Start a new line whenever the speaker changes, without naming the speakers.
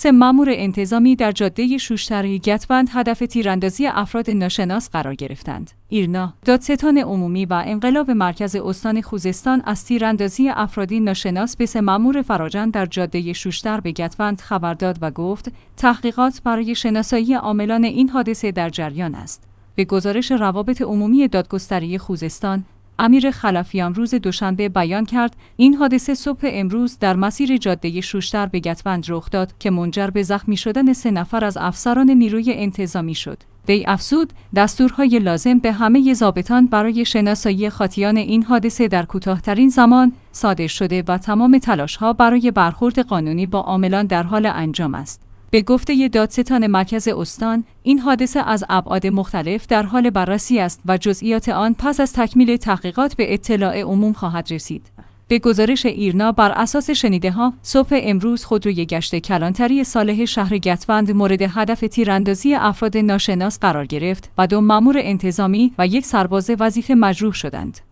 حادث مأمور انتظامی در جاده شوشتر گتوند هدف تیراندازی افراد ناشناس قرار گرفتند. ایرنا، دادستان عمومی و انقلاب مرکز استان خوزستان از تیراندازی افرادی ناشناس به 3 مأمور فراجان در جاده شوشتر به گتوند خبر داد و گفت تحقیقات برای شناسایی عاملان این حادثه در جریان است. به گزارش روابط عمومی دادگستری خوزستان، امیر خلفیان روز دوشنبه بیان کرد این حادثه صبح امروز در مسیر جاده شوشتر به گتوند رخ داد که منجر به زخمی شدن 3 نفر از افسران نیروی انتظامی شد. وی افزود دستورهای لازم به همه ضابطان برای شناسایی خاطیان این حادثه در کوتاه‌ترین زمان صادر شده و تمام تلاش‌ها برای برخورد قانونی با عاملان در حال انجام است. به گفته دادستان مرکز استان، این حادثه از ابعاد مختلف در حال بررسی است و جزئیات آن پس از تکمیل تحقیقات به اطلاع عموم خواهد رسید. به گزارش ایرنا، بر اساس شنیده‌ها، صبح امروز خودروی گشت کلانتری صالح شهر گتوند مورد هدف تیراندازی افراد ناشناس قرار گرفت و 2 مأمور انتظامی و 1 سرباز وظیفه مجروح شدند.